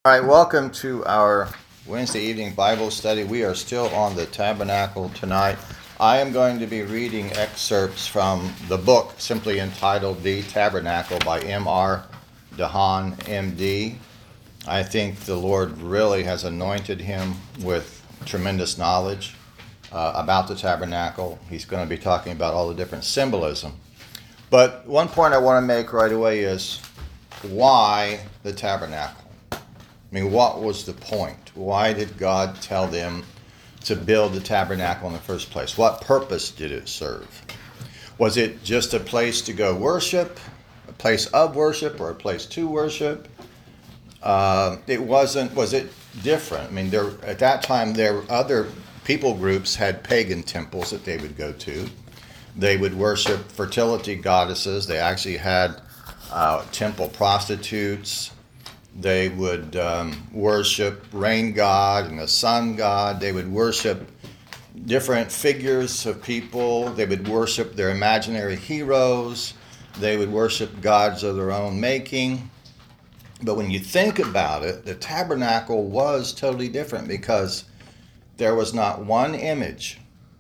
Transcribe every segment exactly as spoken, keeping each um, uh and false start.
All right, welcome to our Wednesday evening Bible study. We are still on the tabernacle tonight. I am going to be reading excerpts from the book simply entitled The Tabernacle by M R DeHaan, M D. I think the Lord really has anointed him with tremendous knowledge uh, about the tabernacle. He's going to be talking about all the different symbolism. But one point I want to make right away is why the tabernacle? I mean, what was the point? Why did God tell them to build the tabernacle in the first place? What purpose did it serve? Was it just a place to go worship, a place of worship, or a place to worship? Uh, it wasn't, was it different? I mean, there at that time, there were other people groups had pagan temples that they would go to. They would worship fertility goddesses. They actually had uh, temple prostitutes. They would um, worship rain god and the sun god. They would worship different figures of people. They would worship their imaginary heroes. They would worship gods of their own making. But when you think about it, the tabernacle was totally different because there was not one image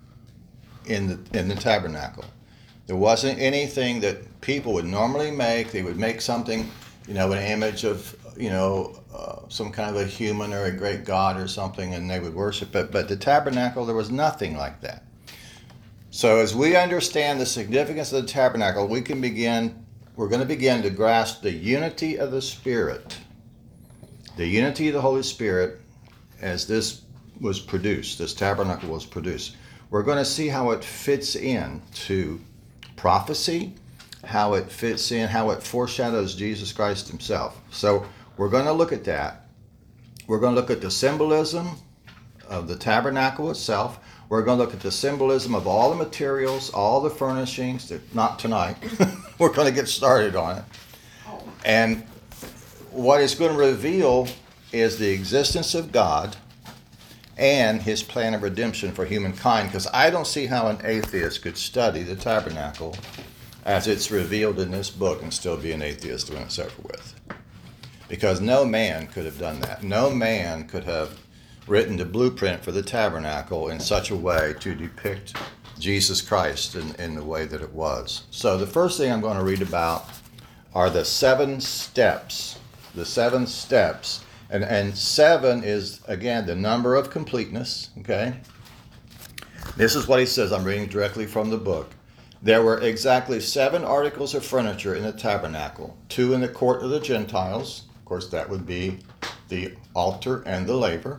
in the in the tabernacle. There wasn't anything that people would normally make. They would make something, you know, an image of, you know, uh, some kind of a human or a great god or something, and they would worship it. But the tabernacle, there was nothing like that. So as we understand the significance of the tabernacle, we can begin, we're going to begin to grasp the unity of the Spirit, the unity of the Holy Spirit as this was produced, this tabernacle was produced. We're going to see how it fits in to prophecy, how it fits in, how it foreshadows Jesus Christ himself. So we're going to look at that. We're going to look at the symbolism of the tabernacle itself. We're going to look at the symbolism of all the materials, all the furnishings. Not tonight. We're going to get started on it. And what it's going to reveal is the existence of God and his plan of redemption for humankind. Because I don't see how an atheist could study the tabernacle as it's revealed in this book and still be an atheist when it's over with. Because no man could have done that. No man could have written the blueprint for the tabernacle in such a way to depict Jesus Christ in, in the way that it was. So the first thing I'm going to read about are the seven steps. The seven steps. And, and seven is, again, the number of completeness. Okay? This is what he says. I'm reading directly from the book. There were exactly seven articles of furniture in the tabernacle, two in the court of the Gentiles. Of course, that would be the altar and the laver.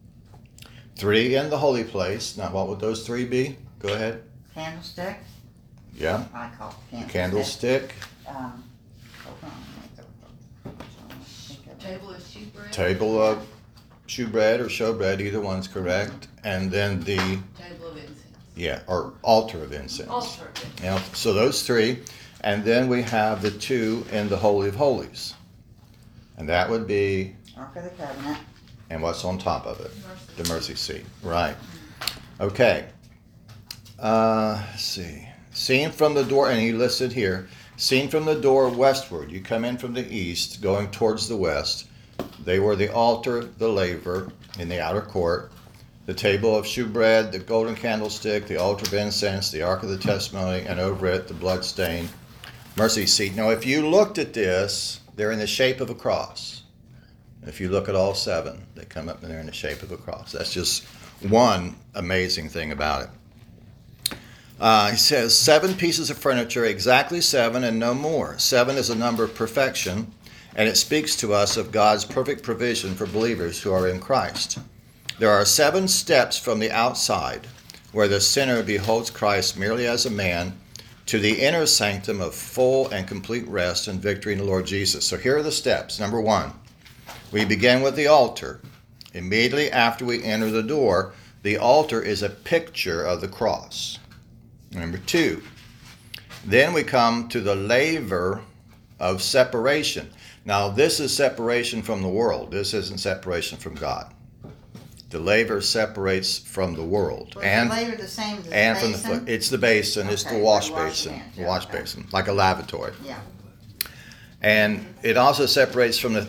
Three in the holy place. Now, what would those three be? Go ahead. Candlestick. Yeah. I call it Candlestick. candlestick. Um, hold on. Table of shewbread. Table of shewbread or showbread, either one's correct. And then the... Table of incense. Yeah, or altar of incense. Altar of incense. Yeah, so those three. And then we have the two in the Holy of Holies. And that would be... Ark of the Covenant. And what's on top of it? Mercy. The mercy seat. Right. Okay. Uh, let's see. Seen from the door, and he listed here, seen from the door westward. You come in from the east, going towards the west. They were the altar, the laver in the outer court, the table of shewbread, the golden candlestick, the altar of incense, the ark of the testimony, and over it the bloodstained mercy seat. Now, if you looked at this, they're in the shape of a cross. If you look at all seven, they come up and they're in the shape of a cross. That's just one amazing thing about it. Uh, he says, seven pieces of furniture, exactly seven and no more. Seven is a number of perfection, and it speaks to us of God's perfect provision for believers who are in Christ. There are seven steps from the outside, where the sinner beholds Christ merely as a man, to the inner sanctum of full and complete rest and victory in the Lord Jesus. So here are the steps. Number one, we begin with the altar. Immediately after we enter the door, the altar is a picture of the cross. Number two, then we come to the laver of separation. Now, this is separation from the world. This isn't separation from God. The laver separates from the world. Was and the laver the same as the and basin? from the it's the basin, it's Okay, the wash the wash basin, bench, the wash okay. basin, like a lavatory. Yeah. And it also separates from the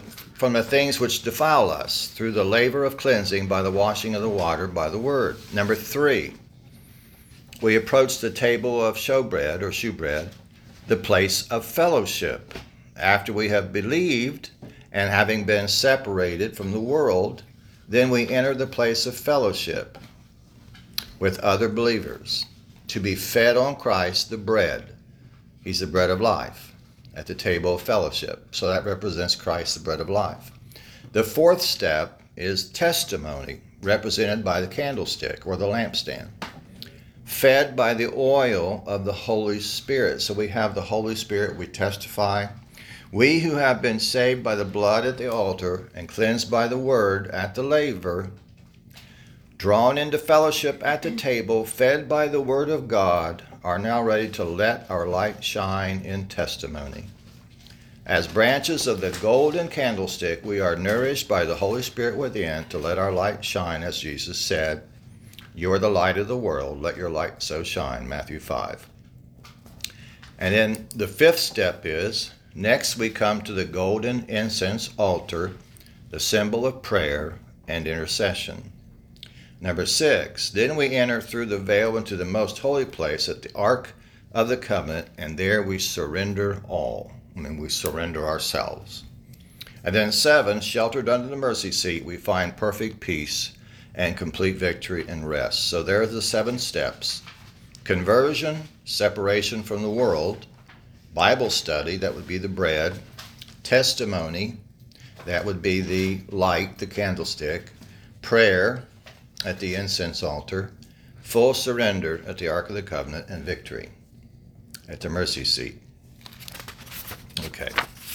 from the things which defile us through the labor of cleansing by the washing of the water by the word. Number three, we approach the table of showbread or shewbread, the place of fellowship, after we have believed and having been separated from the world, then we enter the place of fellowship with other believers to be fed on Christ, the bread. He's the bread of life at the table of fellowship. So that represents Christ, the bread of life. The fourth step is testimony, represented by the candlestick or the lampstand, fed by the oil of the Holy Spirit. So we have the Holy Spirit, we testify. We who have been saved by the blood at the altar and cleansed by the word at the laver, drawn into fellowship at the table, fed by the word of God, are now ready to let our light shine in testimony. As branches of the golden candlestick, we are nourished by the Holy Spirit within to let our light shine, as Jesus said, "You are the light of the world, let your light so shine," Matthew five. And then the fifth step is, next we come to the golden incense altar, the symbol of prayer and intercession. Number six, then we enter through the veil into the most holy place at the Ark of the Covenant, and there we surrender all. I mean, we surrender ourselves. And then seven, sheltered under the mercy seat, we find perfect peace and complete victory and rest. So there are the seven steps. Conversion, separation from the world. Bible study, that would be the bread. Testimony, that would be the light, the candlestick. Prayer at the incense altar. Full surrender at the Ark of the Covenant, and victory at the mercy seat. Okay.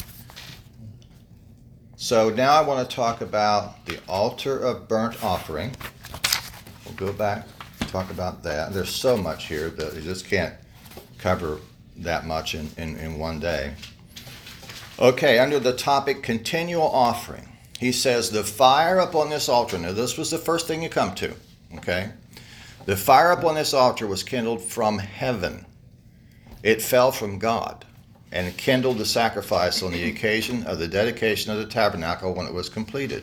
So now I want to talk about the altar of burnt offering. We'll go back and talk about that. There's so much here that you just can't cover that much in, in, in one day. Okay, under the topic continual offering, he says the fire upon this altar. Now this was the first thing you come to. Okay. The fire upon this altar was kindled from heaven. It fell from God and kindled the sacrifice on the occasion of the dedication of the tabernacle when it was completed.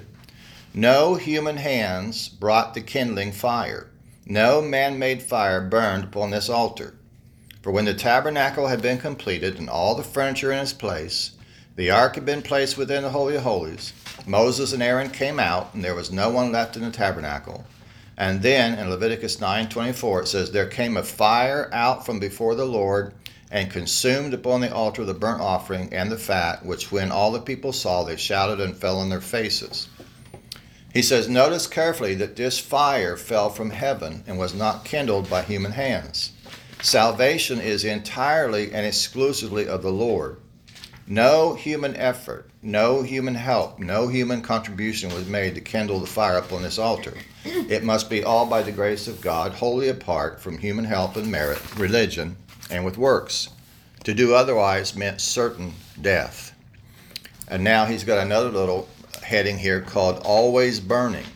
No human hands brought the kindling fire. No man-made fire burned upon this altar. For when the tabernacle had been completed and all the furniture in its place, the ark had been placed within the Holy of Holies, Moses and Aaron came out, and there was no one left in the tabernacle. And then in Leviticus nine twenty-four it says, there came a fire out from before the Lord and consumed upon the altar the burnt offering and the fat, which when all the people saw, they shouted and fell on their faces. He says, notice carefully that this fire fell from heaven and was not kindled by human hands. Salvation is entirely and exclusively of the Lord. No human effort, no human help, no human contribution was made to kindle the fire upon this altar. It must be all by the grace of God, wholly apart from human help and merit, religion, and with works. To do otherwise meant certain death. And now he's got another little heading here called always burning.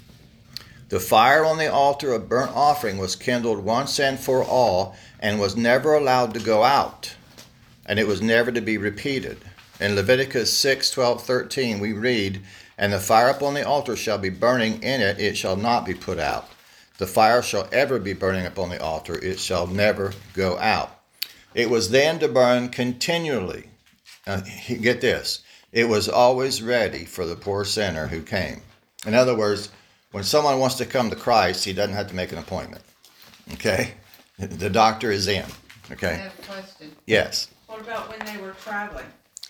The fire on the altar of burnt offering was kindled once and for all and was never allowed to go out. And it was never to be repeated. In Leviticus six, twelve, thirteen, we read, and the fire upon the altar shall be burning in it, it shall not be put out. The fire shall ever be burning upon the altar, it shall never go out. It was then to burn continually. Now, get this, it was always ready for the poor sinner who came. In other words, when someone wants to come to Christ, he doesn't have to make an appointment. Okay? The doctor is in. Okay? I have a question. Yes. What about when they were traveling?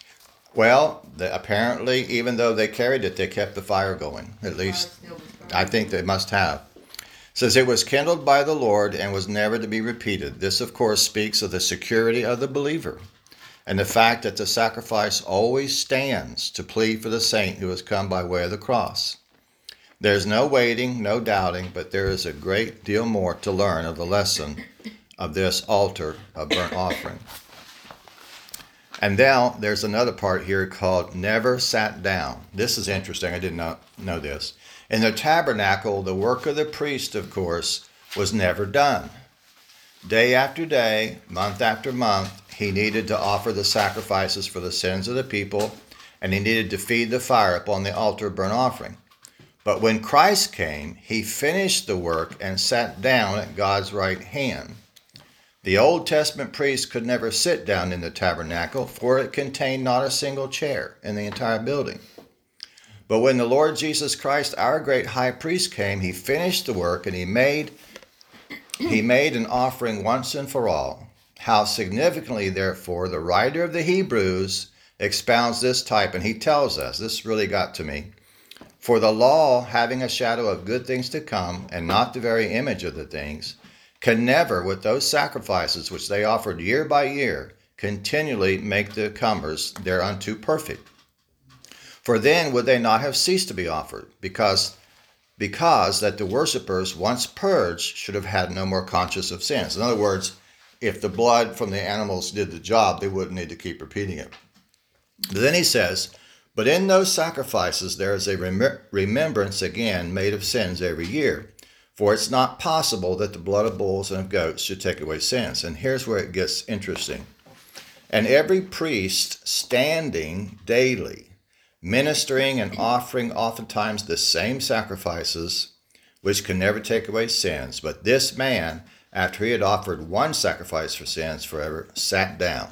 Well, the, apparently, even though they carried it, they kept the fire going. At least, Fire still was burning. I think they must have. It says it was kindled by the Lord and was never to be repeated. This, of course, speaks of the security of the believer and the fact that the sacrifice always stands to plead for the saint who has come by way of the cross. There's no waiting, no doubting, but there is a great deal more to learn of the lesson of this altar of burnt offering. And now there's another part here called never sat down. This is interesting. I did not know this. In the tabernacle, the work of the priest, of course, was never done. Day after day, month after month, he needed to offer the sacrifices for the sins of the people and he needed to feed the fire upon the altar of burnt offering. But when Christ came, he finished the work and sat down at God's right hand. The Old Testament priest could never sit down in the tabernacle, for it contained not a single chair in the entire building. But when the Lord Jesus Christ, our great high priest, came, he finished the work, and he made, he made an offering once and for all. How significantly, therefore, the writer of the Hebrews expounds this type, and he tells us, this really got to me, for the law, having a shadow of good things to come, and not the very image of the things, can never, with those sacrifices which they offered year by year, continually make the comers thereunto perfect. For then would they not have ceased to be offered, because, because that the worshippers, once purged, should have had no more conscience of sins. In other words, if the blood from the animals did the job, they wouldn't need to keep repeating it. But then he says, but in those sacrifices there is a rem- remembrance again made of sins every year. For it's not possible that the blood of bulls and of goats should take away sins. And here's where it gets interesting. And every priest standing daily, ministering and offering oftentimes the same sacrifices, which can never take away sins. But this man, after he had offered one sacrifice for sins forever, sat down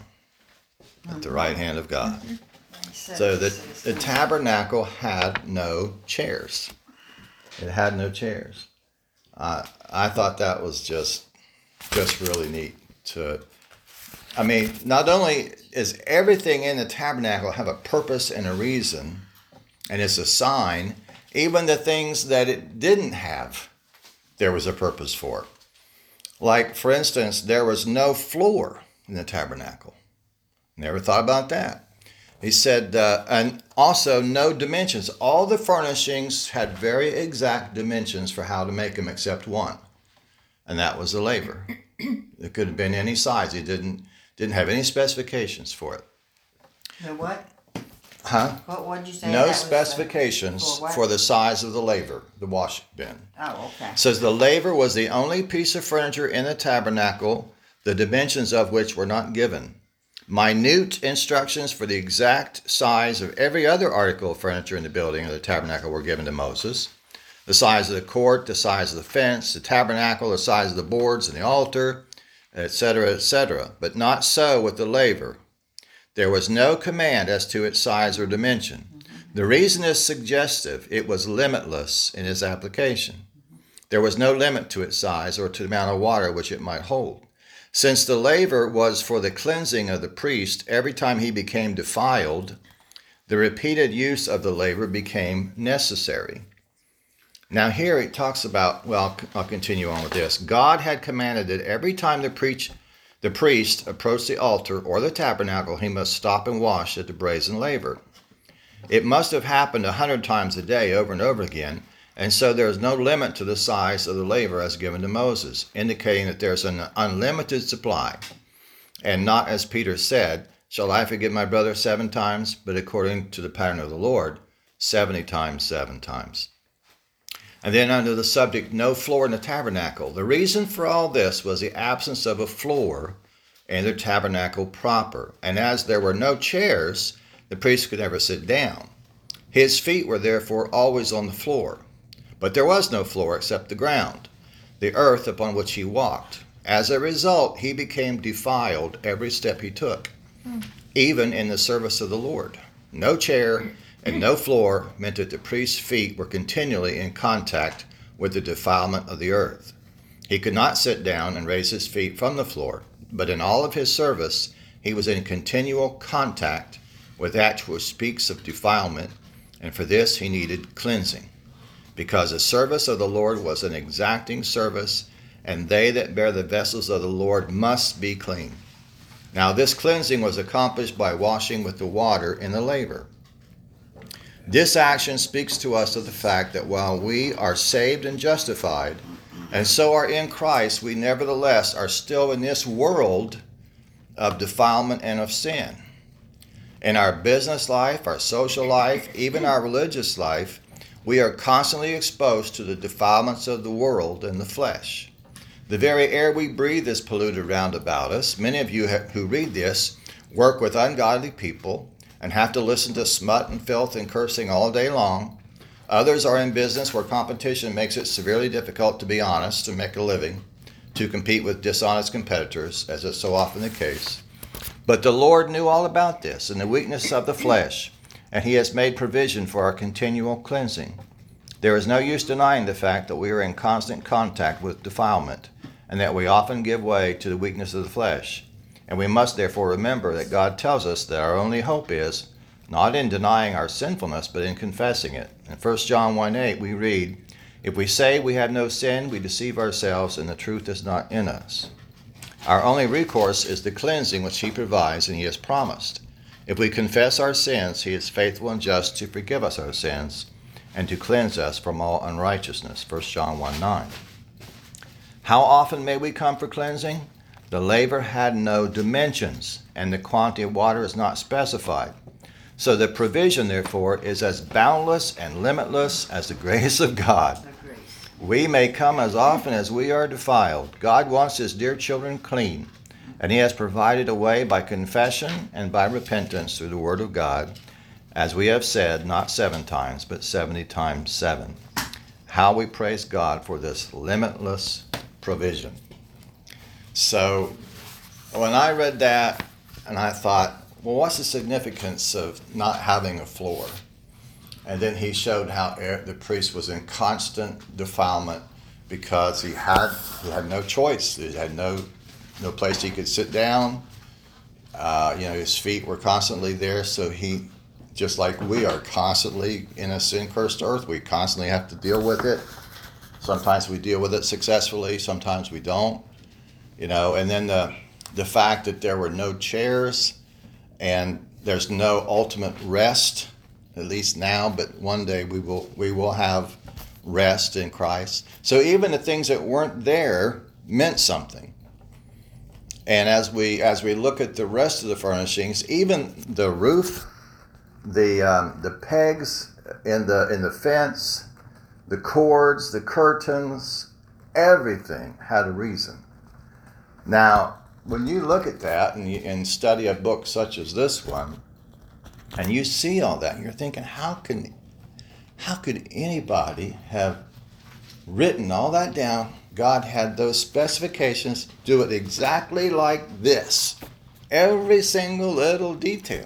at the right hand of God. So the, the tabernacle had no chairs. It had no chairs. Uh, I thought that was just, just really neat. To, I mean, not only is everything in the tabernacle have a purpose and a reason, and it's a sign, even the things that it didn't have, there was a purpose for. Like, for instance, there was no floor in the tabernacle. Never thought about that. He said, uh, and also no dimensions. All the furnishings had very exact dimensions for how to make them except one. And that was the laver. It could have been any size. He didn't didn't have any specifications for it. The what? Huh? What would you say? No that was, uh, specifications for what? for the size of the laver, the wash bin. Oh, okay. It says the laver was the only piece of furniture in the tabernacle, the dimensions of which were not given. Minute instructions for the exact size of every other article of furniture in the building of the tabernacle were given to Moses. The size of the court, the size of the fence, the tabernacle, the size of the boards and the altar, et cetera, et cetera. But not so with the laver. There was no command as to its size or dimension. The reason is suggestive. It was limitless in its application. There was no limit to its size or to the amount of water which it might hold. Since the laver was for the cleansing of the priest, every time he became defiled, the repeated use of the laver became necessary. Now here it talks about, well, I'll continue on with this. God had commanded that every time the, preach, the priest approached the altar or the tabernacle, he must stop and wash at the brazen laver. It must have happened a hundred times a day over and over again, and so there is no limit to the size of the laver as given to Moses, indicating that there's an unlimited supply. And not, as Peter said, shall I forgive my brother seven times, but according to the pattern of the Lord, seventy times, seven times. And then under the subject, no floor in the tabernacle. The reason for all this was the absence of a floor in the tabernacle proper. And as there were no chairs, the priest could never sit down. His feet were therefore always on the floor. But there was no floor except the ground, the earth upon which he walked. As a result, he became defiled every step he took, mm. even in the service of the Lord. No chair and no floor meant that the priest's feet were continually in contact with the defilement of the earth. He could not sit down and raise his feet from the floor, but in all of his service, he was in continual contact with that which speaks of defilement, and for this he needed cleansing. Because the service of the Lord was an exacting service, and they that bear the vessels of the Lord must be clean. Now this cleansing was accomplished by washing with the water in the laver. This action speaks to us of the fact that while we are saved and justified, and so are in Christ, we nevertheless are still in this world of defilement and of sin. In our business life, our social life, even our religious life, we are constantly exposed to the defilements of the world and the flesh. The very air we breathe is polluted round about us. Many of you who read this work with ungodly people, and have to listen to smut and filth and cursing all day long. Others are in business where competition makes it severely difficult to be honest and make a living, to compete with dishonest competitors, as is so often the case. But the Lord knew all about this and the weakness of the flesh, and he has made provision for our continual cleansing. There is no use denying the fact that we are in constant contact with defilement, and that we often give way to the weakness of the flesh. And we must therefore remember that God tells us that our only hope is not in denying our sinfulness, but in confessing it. In First John one eight we read, "If we say we have no sin, we deceive ourselves, and the truth is not in us." Our only recourse is the cleansing which he provides and he has promised. If we confess our sins, he is faithful and just to forgive us our sins and to cleanse us from all unrighteousness. First John one nine. How often may we come for cleansing? The laver had no dimensions, and the quantity of water is not specified. So the provision, therefore, is as boundless and limitless as the grace of God. The grace. We may come as often as we are defiled. God wants his dear children clean, and he has provided a way by confession and by repentance through the word of God, as we have said, not seven times, but seventy times seven. How we praise God for this limitless provision. So when I read that, and I thought, well, what's the significance of not having a floor? And then he showed how the priest was in constant defilement because he had he had no choice. He had no no place he could sit down. Uh, you know, his feet were constantly there. So he, just like we are constantly in a sin-cursed earth, we constantly have to deal with it. Sometimes we deal with it successfully. Sometimes we don't. You know, and then the the fact that there were no chairs. And there's no ultimate rest, at least now, but one day we will we will have rest in Christ. So even the things that weren't there meant something. And as we as we look at the rest of the furnishings, even the roof, the um, the pegs in the in the fence, the cords, the curtains, everything had a reason. Now, when you look at that and, you, and study a book such as this one, and you see all that, you're thinking, how can, how could anybody have written all that down? God had those specifications, do it exactly like this, every single little detail,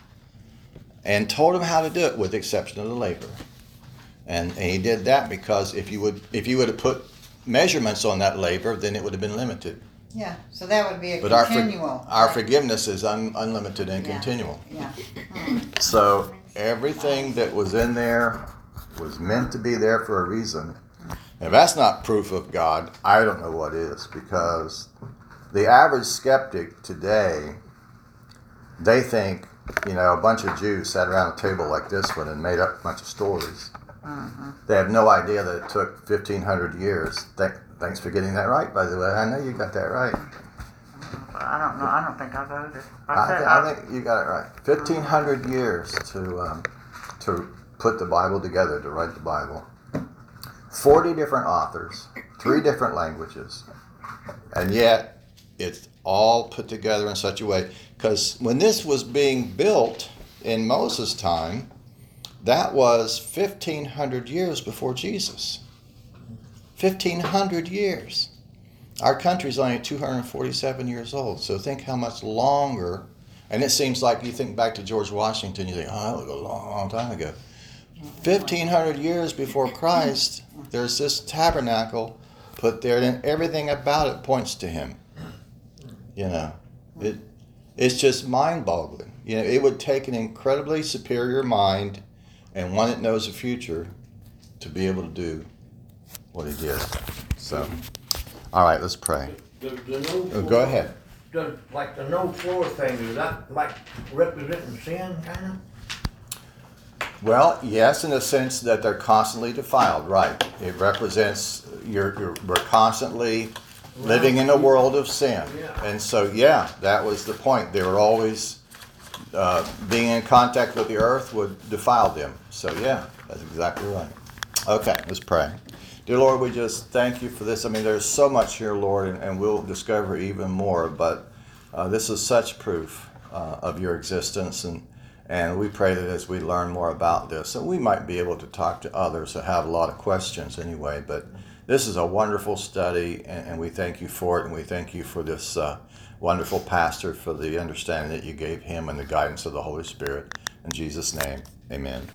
and told him how to do it, with the exception of the labor. And, and he did that because if you would, if you would have put measurements on that labor, then it would have been limited. Yeah, so that would be a But our, for, continual. our right? forgiveness is un, unlimited and Yeah. continual. Yeah. Mm. So everything that was in there was meant to be there for a reason. If that's not proof of God, I don't know what is, because the average skeptic today, they think, you know, a bunch of Jews sat around a table like this one and made up a bunch of stories. Mm-hmm. They have no idea that it took fifteen hundred years. Th- thanks for getting that right, by the way. I know you got that right. I don't know. I don't think I voted. I, I, said, th- I think you got it right. fifteen hundred years to um, to put the Bible together, to write the Bible. forty different authors, three different languages, and yet it's all put together in such a way. Because when this was being built in Moses' time, that was fifteen hundred years before Jesus. fifteen hundred years. Our country's only two hundred forty-seven years old, so think how much longer. And it seems like you think back to George Washington, you think, oh, that was a long, long time ago. fifteen hundred years before Christ, there's this tabernacle put there, and everything about it points to him. You know, it it's just mind-boggling. You know, it would take an incredibly superior mind and one that knows the future to be able to do what he did. So, all right, let's pray. The, the no Oh, floor, go ahead. The, like the no floor thing, is that like representing sin, kind of? Well, yes, in the sense that they're constantly defiled, right? It represents you're, you're we're constantly living in a world of sin, Yeah. and so yeah, that was the point. They were always uh, being in contact with the earth would defile them. So yeah, that's exactly right. Okay, let's pray. Dear Lord, we just thank you for this. I mean, there's so much here, Lord, and, and we'll discover even more. But uh, this is such proof uh, of your existence, and And we pray that as we learn more about this, that we might be able to talk to others that have a lot of questions anyway. But this is a wonderful study, and, and we thank you for it, and we thank you for this uh, wonderful pastor, for the understanding that you gave him and the guidance of the Holy Spirit. In Jesus' name, amen.